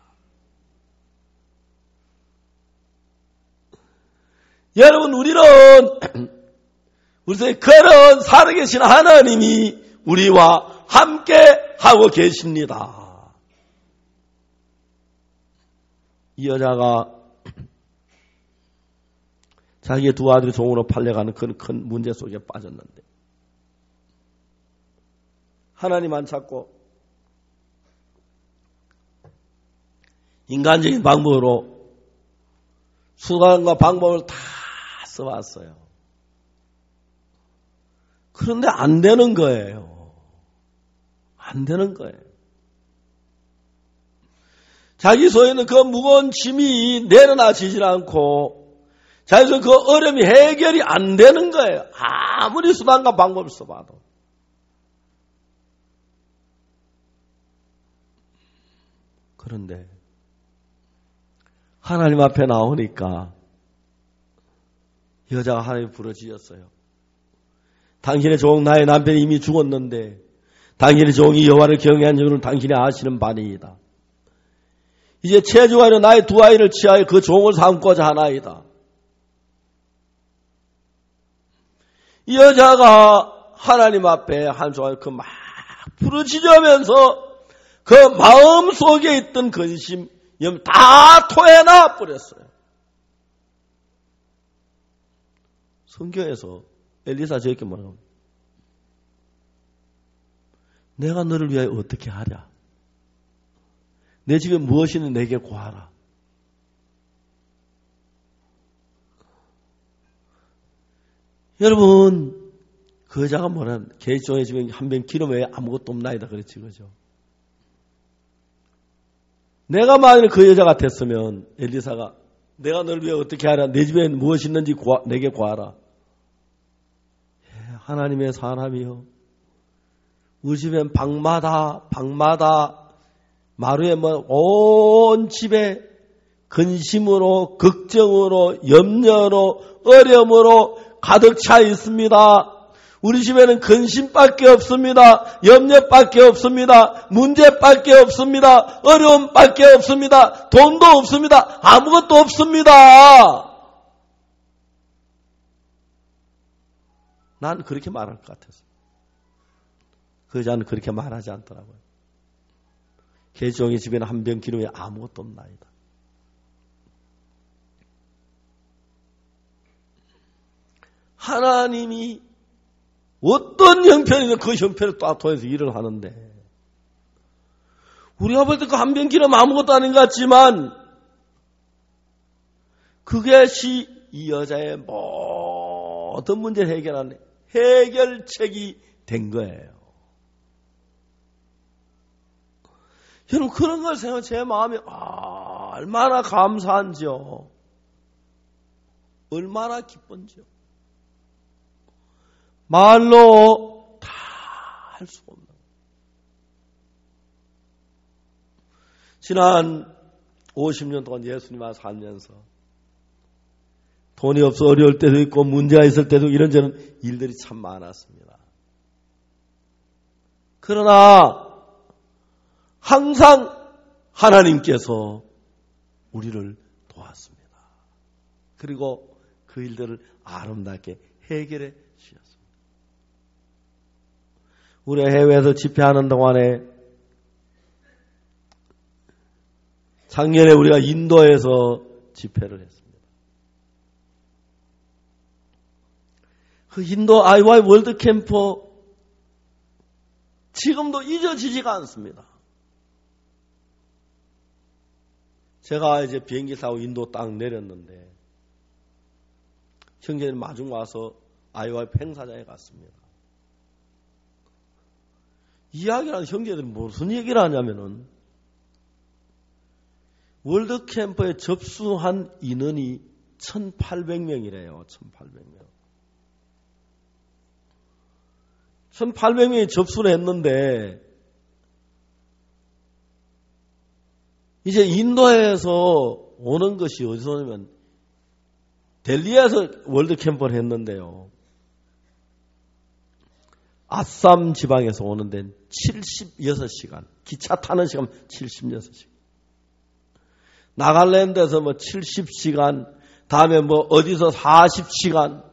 여러분 우리는 우리 속에 그런 살아계신 하나님이 우리와 함께 하고 계십니다. 이 여자가 자기의 두 아들이 종으로 팔려가는 그런 큰 문제 속에 빠졌는데 하나님 안 찾고 인간적인 방법으로 수단과 방법을 다 써왔어요. 그런데 안 되는 거예요. 안 되는 거예요. 자기 손에 있는 그 무거운 짐이 내려놔지질 않고 자기 손에 그 어려움이 해결이 안 되는 거예요. 아무리 수단과 방법을 써봐도. 그런데 하나님 앞에 나오니까 여자가 하나님 부르짖었어요. 당신의 종 나의 남편이 이미 죽었는데 당신의 종이 여호와를 경외한 이유는 당신이 아시는 바니이다. 이제 체주하여 나의 두 아이를 취하여 그 종을 삼고자 하나이다. 이 여자가 하나님 앞에 한송을 그 막 부르짖으면서 그 마음 속에 있던 근심, 다 토해놔 버렸어요. 성경에서 엘리사 저렇게 뭐라고? 내가 너를 위하여 어떻게 하랴? 내 집에 무엇이 있는 내게 구하라. 여러분, 그 여자가 뭐라, 계집종의 집에 한 병 기름 외에 아무것도 없나이다. 그랬지, 그죠? 내가 만일 그 여자 같았으면 엘리사가 내가 너를 위해 어떻게 하라. 내 집에 무엇이 있는지 내게 구하라. 하나님의 사람이요. 우리 집엔 방마다 마루에 온 집에 근심으로, 걱정으로, 염려로, 어려움으로 가득 차 있습니다. 우리 집에는 근심밖에 없습니다. 염려밖에 없습니다. 문제밖에 없습니다. 어려움밖에 없습니다. 돈도 없습니다. 아무것도 없습니다. 난 그렇게 말할 것 같았어요. 그 여자는 그렇게 말하지 않더라고요. 계집종의 집에는 한 병 기름에 아무것도 없나이다. 하나님이 어떤 형편이든 그 형편을 또 통해서 일을 하는데 우리가 볼 때 그 한 병 기름 아무것도 아닌 것 같지만 그것이 이 여자의 모든 문제를 해결하는 해결책이 된 거예요. 여러분 그런 걸 생각하면 제 마음이 얼마나 감사한지요. 얼마나 기쁜지요. 말로 다 할 수가 없는 거예요. 지난 50년 동안 예수님과 살면서 돈이 없어 어려울 때도 있고 문제가 있을 때도 이런저런 일들이 참 많았습니다. 그러나 항상 하나님께서 우리를 도왔습니다. 그리고 그 일들을 아름답게 해결해 주셨습니다. 우리 해외에서 집회하는 동안에 작년에 우리가 인도에서 집회를 했습니다. 그 인도 IY 월드 캠프 지금도 잊어지지가 않습니다. 제가 이제 비행기 타고 인도 딱 내렸는데 형제는 마중 와서 IY 행사장에 갔습니다. 이야기하는 형제들이 무슨 얘기를 하냐면은 월드캠프에 접수한 인원이 1,800명이래요. 1,800명. 1,800명이 접수를 했는데 이제 인도에서 오는 것이 어디서 오냐면 델리에서 월드캠프를 했는데요. 아쌈 지방에서 오는 데는 76시간. 기차 타는 시간 76시간. 나갈랜드에서 70시간. 다음에 어디서 40시간.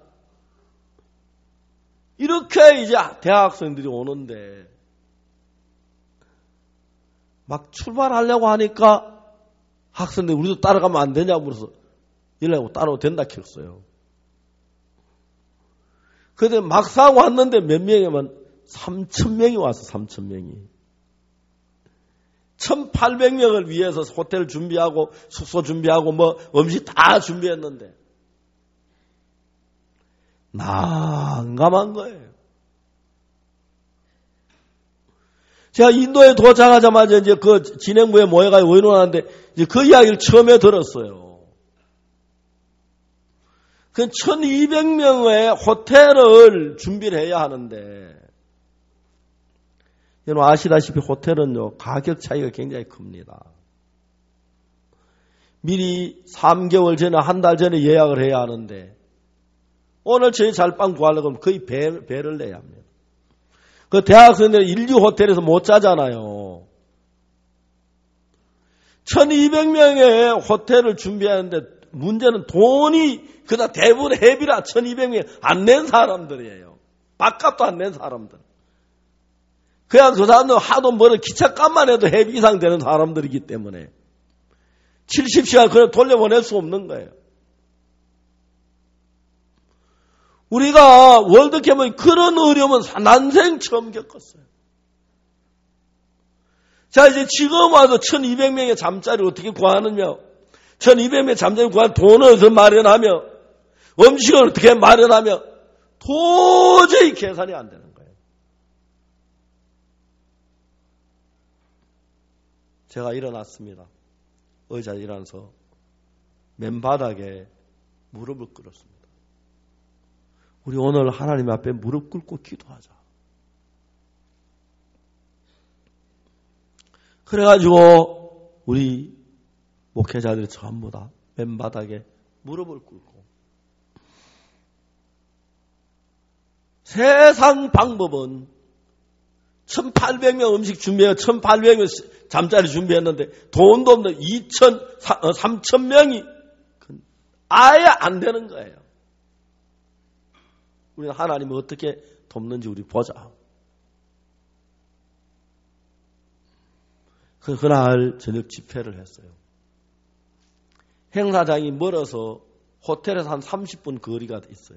이렇게 이제 대학생들이 오는데 막 출발하려고 하니까 학생들이 우리도 따라가면 안 되냐고 물어서 이러려고 따라오면 된다 했어요. 그런데 막상 왔는데 몇 명이면 3,000명이 와서 3,000명이. 1,800명을 위해서 호텔 준비하고 숙소 준비하고 음식 다 준비했는데 난감한 거예요. 제가 인도에 도착하자마자 이제 그 진행부에 모여가지고 의논하는데 이제 그 이야기를 처음에 들었어요. 그 1200명의 호텔을 준비를 해야 하는데, 여러분 아시다시피 호텔은요, 가격 차이가 굉장히 큽니다. 미리 3개월 전에, 한 달 전에 예약을 해야 하는데, 오늘 저희 잘방 구하려고 하면 거의 배를 내야 합니다. 그 대학생들은 인류 호텔에서 못 자잖아요. 1200명의 호텔을 준비하는데 문제는 돈이 그다 대부분 회비라 1200명 안 낸 사람들이에요. 밥값도 안 낸 사람들. 그냥 그 사람들 하도 뭐를 기차값만 해도 회비 이상 되는 사람들이기 때문에 70시간 그냥 돌려보낼 수 없는 거예요. 우리가 월드캠은 그런 어려움은 난생 처음 겪었어요. 자, 이제 지금 와서 1200명의 잠자리를 어떻게 구하느냐? 1200명의 잠자리를 구할 돈을 어떻게 마련하며, 음식을 어떻게 마련하며, 도저히 계산이 안 되는 거예요. 제가 일어났습니다. 의자에 일어나서 맨바닥에 무릎을 꿇었습니다. 우리 오늘 하나님 앞에 무릎 꿇고 기도하자. 그래가지고 우리 목회자들이 전부 다 맨바닥에 무릎을 꿇고, 세상 방법은 1800명 음식 준비해서 1800명 잠자리 준비했는데 돈도 없는 3000명이 아예 안 되는 거예요. 우리는 하나님을 어떻게 돕는지 우리 보자. 그날 저녁 집회를 했어요. 행사장이 멀어서 호텔에서 한 30분 거리가 있어요.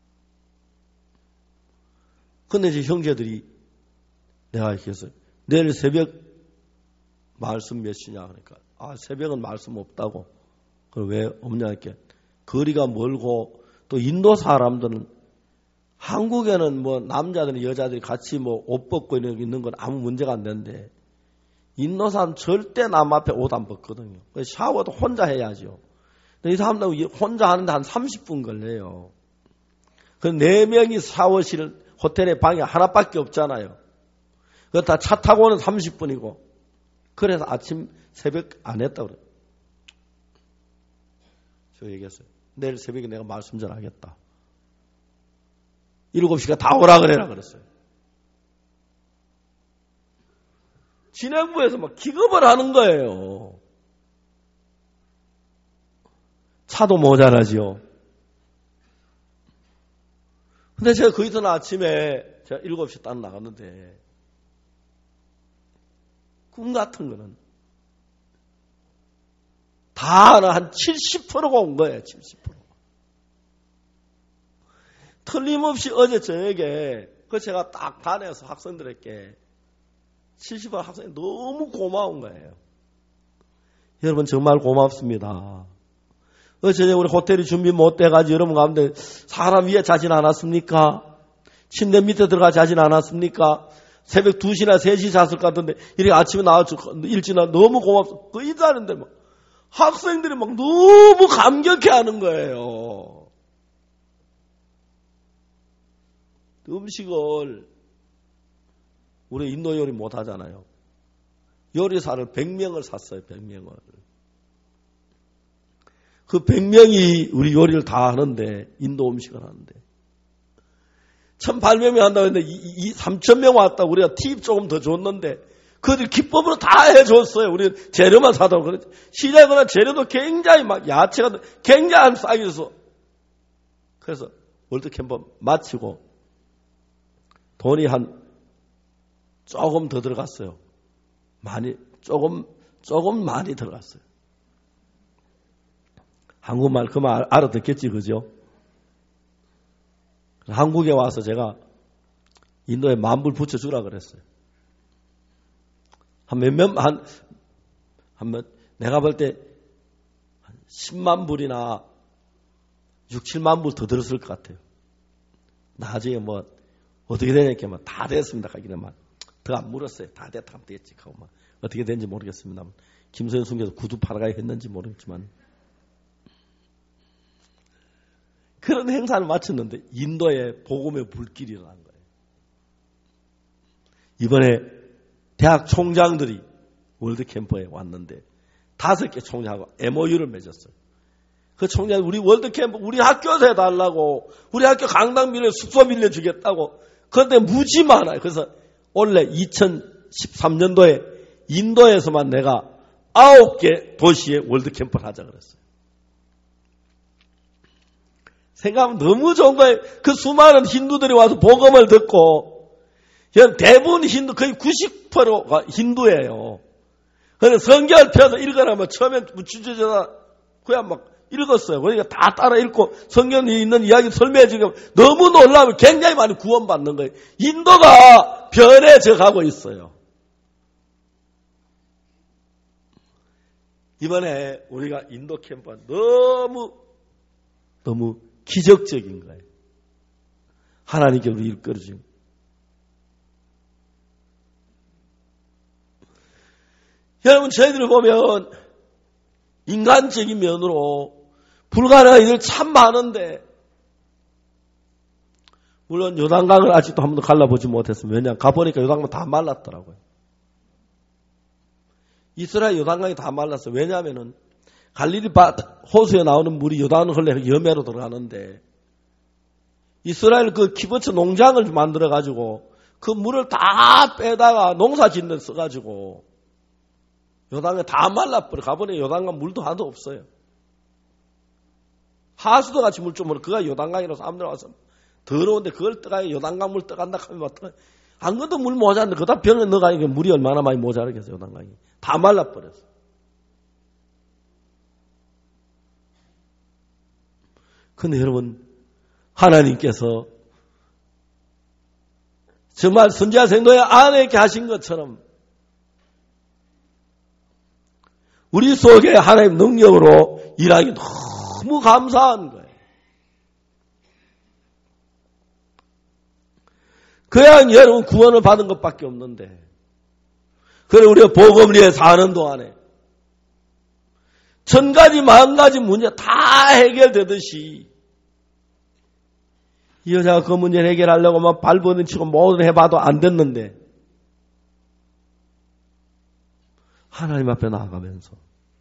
근데 제 형제들이 내가 이렇게 해서 내일 새벽 말씀 몇 시냐 그러니까 새벽은 말씀 없다고. 그럼 왜 없냐 이렇게 거리가 멀고 또 인도 사람들은 한국에는 뭐 남자들이 여자들이 같이 뭐 옷 벗고 있는 건 아무 문제가 안 되는데 인도 사람 절대 남 앞에 옷 안 벗거든요. 샤워도 혼자 해야죠. 근데 이 사람들 혼자 하는데 한 30분 걸려요. 그 4명이 샤워실 호텔에 방이 하나밖에 없잖아요. 그거 다 차 타고는 30분이고 그래서 아침 새벽 안 했다고 그래요. 저 얘기했어요. 내일 새벽에 내가 말씀 전하겠다. 7시가 다 오라 그래라 그랬어요. 진행부에서 막 기겁을 하는 거예요. 차도 모자라지요. 근데 제가 그 이튿날 아침에 제가 7시 딱 나갔는데 꿈 같은 거는 다 한 70%가 온 거예요. 70%. 틀림없이 어제 저녁에 그 제가 딱 다녀서 학생들에게 70% 학생이 너무 고마운 거예요. 여러분 정말 고맙습니다. 어제 저녁에 우리 호텔이 준비 못 돼가지고 여러분 가운데 사람 위에 자진 않았습니까? 침대 밑에 들어가 자진 않았습니까? 새벽 2시나 3시 잤을 것 같은데 이렇게 아침에 나와서 일찍 나 너무 고맙습니다. 그 인사하는데 막 학생들이 막 너무 감격해하는 거예요. 음식을 우리 인도 요리 못 하잖아요. 요리사를 100명을 샀어요. 100명을. 그 100명이 우리 요리를 다 하는데 인도 음식을 하는데 1800명 한다고 했는데 3000명 왔다. 우리가 팁 조금 더 줬는데 그들 기법으로 다 해줬어요. 우리 재료만 사다고 그랬지. 시장에는 재료도 굉장히 막 야채가 굉장히 싸게 줬어. 그래서 월드캠프 마치고 돈이 한 조금 더 들어갔어요. 조금 많이 들어갔어요. 한국말 그만 알아듣겠지, 그죠? 한국에 와서 제가 인도에 10,000불 붙여주라 그랬어요. 내가 볼 때 10만 불이나 6, 7만 불 더 들었을 것 같아요. 나중에 뭐, 어떻게 되냐니까 다 됐습니다. 가기는만. 더 안 물었어요. 다 됐다 하면 됐지. 하고 막 어떻게 된지 모르겠습니다. 김소연 순교도 구두 팔아가야 했는지 모르겠지만 그런 행사를 마쳤는데 인도에 복음의 불길이 일어난 거예요. 이번에 대학 총장들이 월드캠프에 왔는데 5개 총장하고 MOU를 맺었어요. 그 총장이 우리 월드캠프 우리 학교에서 해달라고 우리 학교 강당 빌려 숙소 빌려주겠다고 그런데 무지 많아요. 그래서 원래 2013년도에 인도에서만 내가 9개 도시에 월드캠프를 하자 그랬어요. 생각하면 너무 좋은 거예요. 그 수많은 힌두들이 와서 복음을 듣고 대부분 힌두 거의 90%가 힌두예요. 그래서 성경을 펴서 읽으라면 처음엔 주저주저 그냥 막 읽었어요. 그러니까 다 따라 읽고 성경에 있는 이야기 설명해 주니까 너무 놀라면 굉장히 많이 구원받는 거예요. 인도가 변해져 가고 있어요. 이번에 우리가 인도 캠프가 너무 기적적인 거예요. 하나님께 우리 이끌어주고. 여러분 저희들을 보면 인간적인 면으로 불가능한 일들 참 많은데 물론 요단강을 아직도 한 번도 갈라보지 못했습니다. 왜냐하면 가보니까 요단강 다 말랐더라고요. 이스라엘 요단강이 다 말랐어요. 왜냐하면 갈릴리 호수에 나오는 물이 요단 흘러 여매로 들어가는데 이스라엘 그 키부츠 농장을 만들어가지고 그 물을 다 빼다가 농사 짓는 데 써가지고 요단강이 다 말라버려. 가보니 요단강 물도 하나도 없어요. 하수도 같이 물 좀 먹어. 그가 요단강이라고 사람들 와서 더러운데 그걸 떠가야 요단강 물 떠간다 하면 어떡해. 안 그래도 물 모자란데 그다 병에 넣어가니까 물이 얼마나 많이 모자라겠어요. 요단강이. 다 말라버렸어. 근데 여러분 하나님께서 정말 선지자 생도의 안에 이렇게 하신 것처럼 우리 속에 하나님 능력으로 일하기 너무 감사한 거예요. 그야 여러분 구원을 받은 것밖에 없는데 그래 우리가 복음리에 사는 동안에 1000가지 10,000가지 문제 다 해결되듯이 이 여자가 그 문제를 해결하려고 막 발버둥 치고 뭐든 해봐도 안 됐는데 하나님 앞에 나아가면서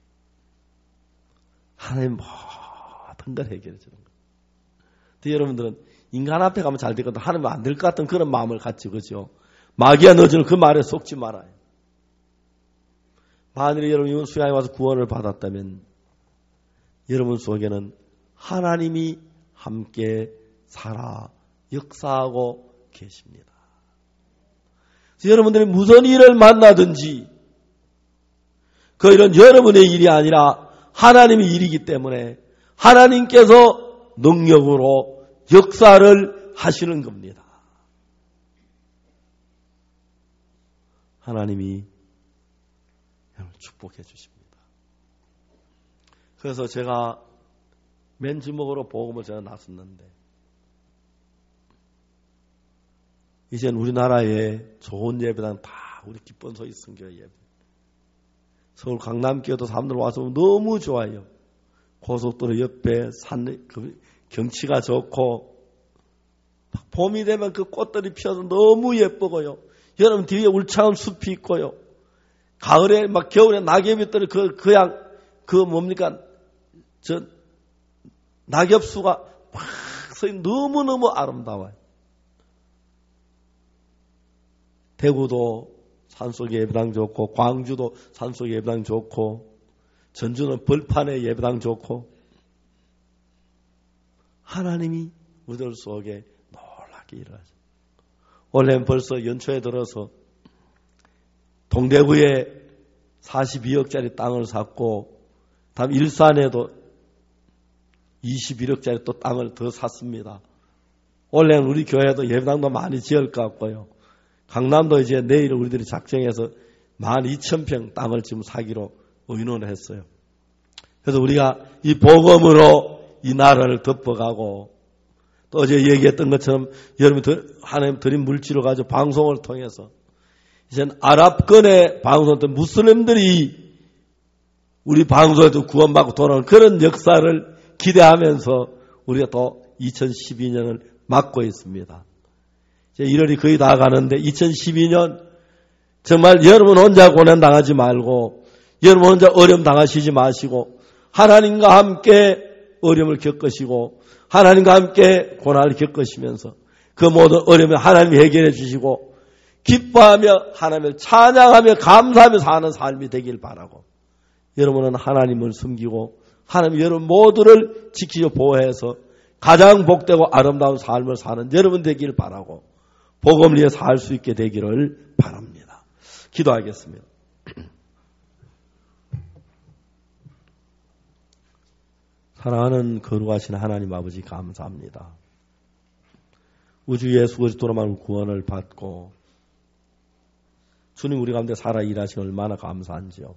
하나님 모든 걸 해결해 주는 거예요. 여러분들은 인간 앞에 가면 잘 되거든 하나님 안 될 것 같은 그런 마음을 갖지 그죠? 마귀가 넣어주는 그 말에 속지 말아요. 만일에 여러분이 수양에 와서 구원을 받았다면 여러분 속에는 하나님이 함께 살아 역사하고 계십니다. 여러분들이 무슨 일을 만나든지 그 일은 여러분의 일이 아니라 하나님의 일이기 때문에 하나님께서 능력으로 역사를 하시는 겁니다. 하나님이 축복해 주십니다. 그래서 제가 맨 주먹으로 복음을 제가 나섰는데 이젠 우리나라에 좋은 예배당 다 우리 기쁜 소리 선교 예배. 서울 강남교도 사람들 와서 너무 좋아요. 고속도로 옆에 산 경치가 좋고 봄이 되면 그 꽃들이 피어서 너무 예쁘고요. 여러분 뒤에 울창한 숲이 있고요. 가을에 막 겨울에 낙엽이 떨어 뭡니까 저 낙엽수가 막 서이 너무너무 아름다워요. 대구도 산속 예배당 좋고 광주도 산속 예배당 좋고 전주는 벌판에 예배당 좋고 하나님이 우리들 속에 놀랍게 일하죠. 올해는 벌써 연초에 들어서 동대구에 42억짜리 땅을 샀고 다음 일산에도 21억짜리 또 땅을 더 샀습니다. 올해는 우리 교회도 예배당도 많이 지을 것 같고요. 강남도 이제 내일 우리들이 작정해서 12,000평 땅을 지금 사기로 의논을 했어요. 그래서 우리가 이 복음으로 이 나라를 덮어가고 또 어제 얘기했던 것처럼 여러분 하나님 드린 물질을 가지고 방송을 통해서 이젠 아랍권의 방송도 무슬림들이 우리 방송에도 구원받고 돌아오는 그런 역사를 기대하면서 우리가 또 2012년을 맞고 있습니다. 이제 1월이 거의 다 가는데 2012년 정말 여러분 혼자 고난 당하지 말고 여러분 혼자 어려움 당하시지 마시고 하나님과 함께 어려움을 겪으시고 하나님과 함께 고난을 겪으시면서 그 모든 어려움을 하나님이 해결해 주시고 기뻐하며 하나님을 찬양하며 감사하며 사는 삶이 되길 바라고 여러분은 하나님을 숨기고 하나님 여러분 모두를 지키고 보호해서 가장 복되고 아름다운 삶을 사는 여러분 되길 바라고 복음을 위해 살 수 있게 되기를 바랍니다. 기도하겠습니다. 사랑하는 거룩하신 하나님 아버지 감사합니다. 우주 예수 그리스도로만 구원을 받고 주님 우리 가운데 살아 일하시니 얼마나 감사한지요.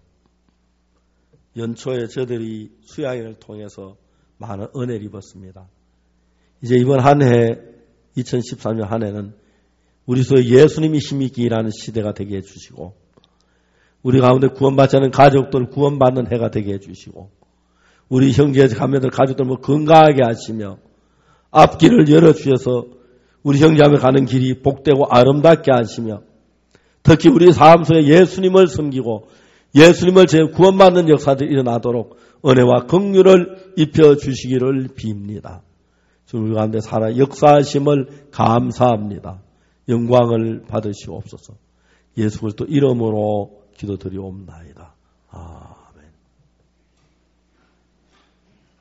연초에 저들이 수양회를 통해서 많은 은혜를 입었습니다. 이제 이번 한 해 2013년 한 해는 우리 속에 예수님이 힘있게 일하는 시대가 되게 해주시고 우리 가운데 구원받지 않은 가족들 구원받는 해가 되게 해주시고 우리 형제 자매들 가족들 건강하게 하시며 앞길을 열어주셔서 우리 형제자매 가는 길이 복되고 아름답게 하시며 특히 우리 삶 속에 예수님을 섬기고 예수님을 제 구원받는 역사들이 일어나도록 은혜와 긍휼을 입혀주시기를 빕니다. 주님 우리 가운데 살아 역사하심을 감사합니다. 영광을 받으시옵소서. 예수 그리스도 이름으로 기도드리옵나이다.